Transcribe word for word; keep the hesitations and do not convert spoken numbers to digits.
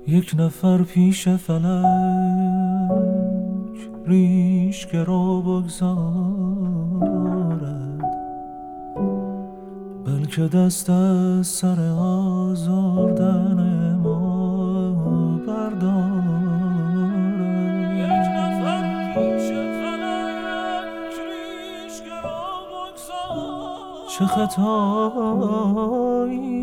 یک نفر پیش فلک ریشک را بگذارد، بلکه دست از سر آزردن ما بردارد. یک نفر پیش فلک ریشک را بگذارد، چه خطایی